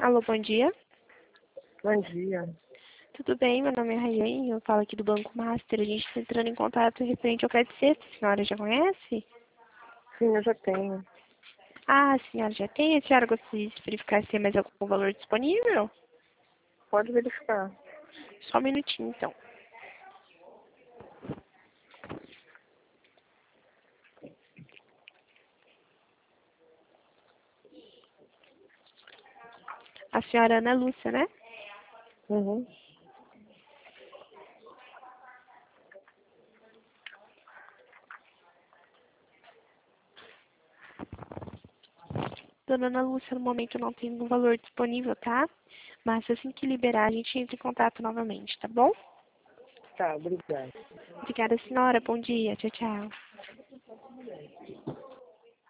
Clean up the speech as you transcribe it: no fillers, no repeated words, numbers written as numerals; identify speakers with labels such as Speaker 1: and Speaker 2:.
Speaker 1: Alô, bom dia.
Speaker 2: Bom dia.
Speaker 1: Tudo bem? Meu nome é Rayane, eu falo aqui do Banco Master. A gente está entrando em contato referente ao crédito sexta. A senhora já conhece?
Speaker 2: Sim, eu já tenho.
Speaker 1: Ah, a senhora já tem? A senhora gostaria de verificar se tem mais algum valor disponível?
Speaker 2: Pode verificar.
Speaker 1: Só um minutinho, então. A senhora Ana Lúcia, né?
Speaker 2: Uhum.
Speaker 1: Dona Ana Lúcia, no momento não tem um valor disponível, tá? Mas assim que liberar, a gente entra em contato novamente, tá bom?
Speaker 2: Tá, obrigada.
Speaker 1: Obrigada, senhora. Bom dia. Tchau, tchau.